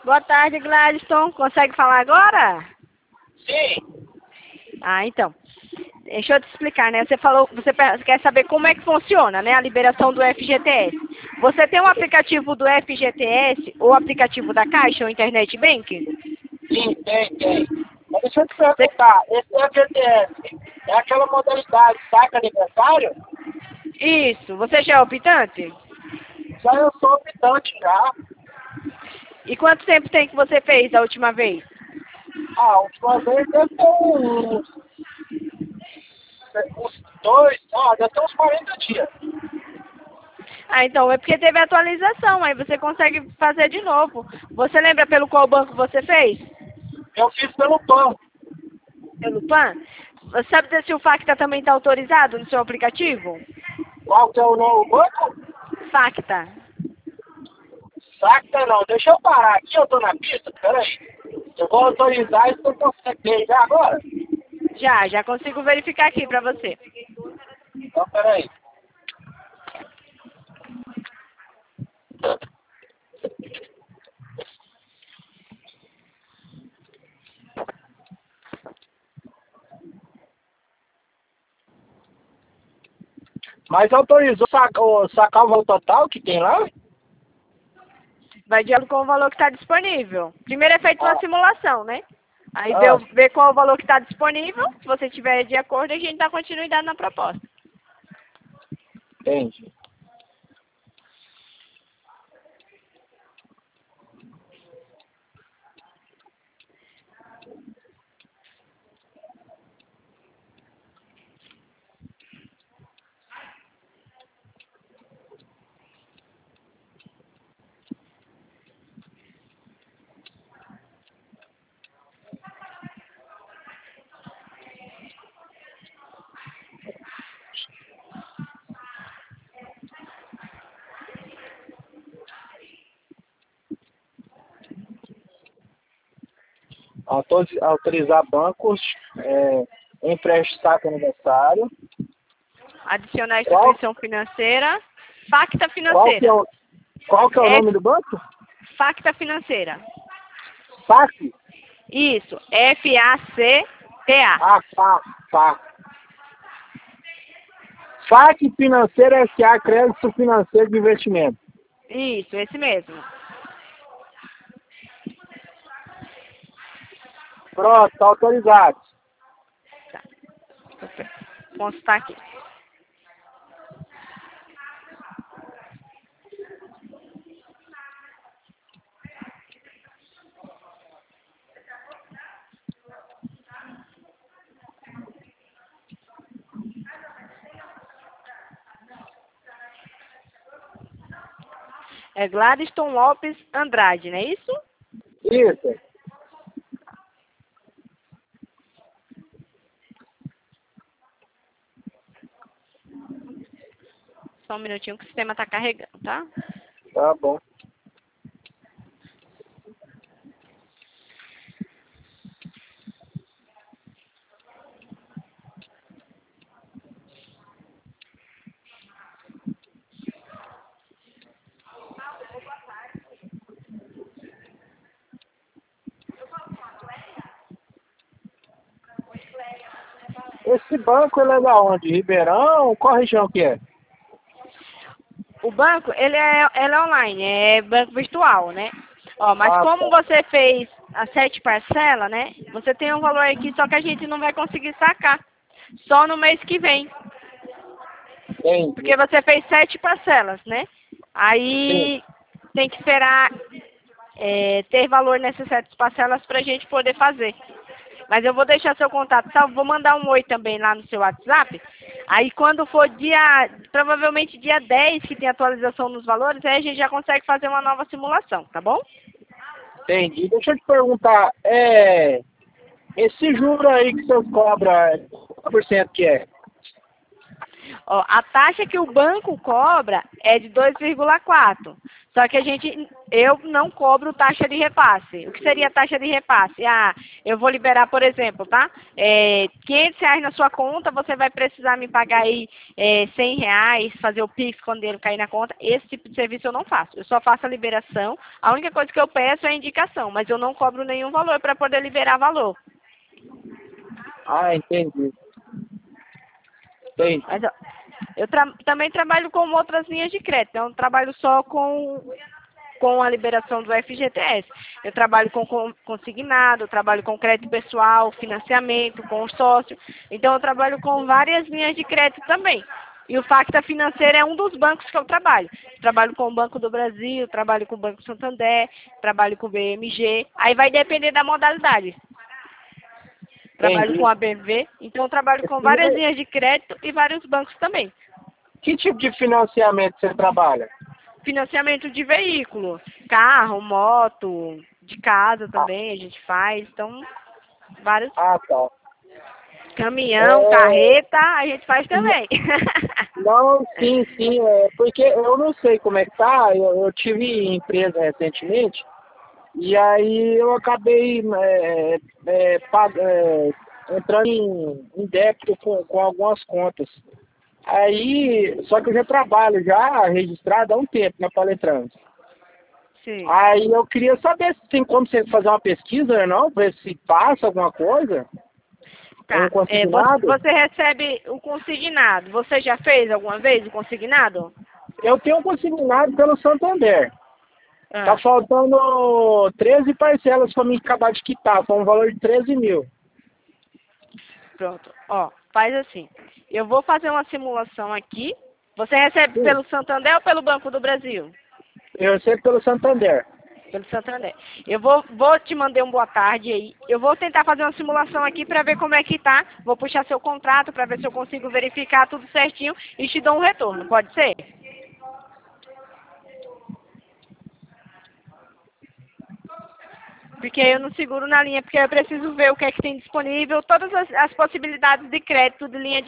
Boa tarde, Gladstone. Consegue falar agora? Sim. Ah, então. Deixa eu te explicar, né? Você falou, você quer saber como é que funciona, né? A liberação do FGTS. Você tem um aplicativo do FGTS ou aplicativo da Caixa ou Internet Banking? Sim, tem. Mas deixa eu te Você- perguntar, esse FGTS é aquela modalidade saca aniversário? Isso. Você já é optante? Já eu sou optante já. E quanto tempo tem que você fez a última vez? A última vez deve ter uns deve ter uns 40 dias. Ah, então é porque teve atualização, aí você consegue fazer de novo. Você lembra pelo qual banco você fez? Eu fiz pelo PAN. Pelo PAN? Você sabe se o Facta também está autorizado no seu aplicativo? Qual que é o novo banco? Facta. Sacta não, deixa eu parar aqui, eu tô na pista, peraí. Eu vou autorizar e você consegue ver já agora? Já consigo verificar aqui para você. Então peraí. Mas autorizou sacar o valor total que tem lá? Vai de acordo com o valor que está disponível. Primeiro é feita uma Ah, simulação, né? Aí ah, vê qual o valor que está disponível. Se você tiver de acordo, a gente dá continuidade na proposta. entendi. Autorizar bancos, empréstimo saco aniversário. Adicionar Qual, instituição financeira. Facta qual, que é financeira. o, qual que é o F, nome do banco? Facta financeira. FAC? Isso. FACTA. Ah, FAC. FAC Financeira S.A. Crédito Financeiro de Investimento. Isso, esse mesmo. Pronto, tá autorizado. Tá. Vou constar aqui. É Gladstone Lopes Andrade, não é isso? Isso. Só um minutinho que o sistema está carregando, tá? Tá bom. Esse banco ele é da onde? Ribeirão? Qual região que é? O banco, ele é online, é banco virtual, né? Ó, mas Ah, como tá. você fez as 7 parcelas, né? Você tem um valor aqui, só que a gente não vai conseguir sacar. Só no mês que vem. Entendi. Porque você fez 7 parcelas, né? Sim. Aí tem que esperar ter valor nessas 7 parcelas para a gente poder fazer. Mas eu vou deixar seu contato salvo, vou mandar um oi também lá no seu WhatsApp. Aí quando for provavelmente dia 10 que tem atualização nos valores, aí a gente já consegue fazer uma nova simulação, tá bom? Entendi. Deixa eu te perguntar, esse juro aí que você cobra, quanto por cento que é? Ó, a taxa que o banco cobra é de 2,4. Só que eu não cobro taxa de repasse. O que seria taxa de repasse? Ah, eu vou liberar, por exemplo, tá? R$ 500 na sua conta, você vai precisar me pagar aí R$ 100, fazer o Pix quando ele cair na conta. Esse tipo de serviço eu não faço. Eu só faço a liberação. A única coisa que eu peço é a indicação, mas eu não cobro nenhum valor para poder liberar valor. Ah, entendi. Entendi. Mas eu também trabalho com outras linhas de crédito. Eu não trabalho só com a liberação do FGTS. Eu trabalho com consignado, eu trabalho com crédito pessoal, financiamento, consórcio. Então, eu trabalho com várias linhas de crédito também. E o Facta Financeira é um dos bancos que eu trabalho. Trabalho com o Banco do Brasil, trabalho com o Banco Santander, trabalho com o BMG. Aí vai depender da modalidade. Trabalho Entendi. com a BV, então eu trabalho com várias linhas de crédito e vários bancos também. Que tipo de financiamento você trabalha? Financiamento de veículo, carro, moto, de casa também a gente faz, então vários. Ah, tá. Caminhão, carreta, a gente faz também. Não, sim, porque eu não sei como é que tá, eu tive empresa recentemente, e aí eu acabei entrando em débito com algumas contas. Aí, só que eu já trabalho já registrado há um tempo na Paletrans. Sim. Aí eu queria saber se tem como você fazer uma pesquisa ou não, ver se passa alguma coisa. Tá. Um consignado. Você recebe o consignado. Você já fez alguma vez o consignado? Eu tenho um consignado pelo Santander. Tá Ah, faltando 13 parcelas para mim acabar de quitar, com um valor de 13 mil. pronto. Ó, faz assim. Eu vou fazer uma simulação aqui. Você recebe Sim. pelo Santander ou pelo Banco do Brasil? Eu sei pelo Santander. Pelo Santander. Eu vou te mandar um boa tarde aí. Eu vou tentar fazer uma simulação aqui para ver como é que tá. Vou puxar seu contrato para ver se eu consigo verificar tudo certinho e te dou um retorno. Pode ser? Porque eu não seguro na linha, porque eu preciso ver o que é que tem disponível, todas as possibilidades de crédito de linha de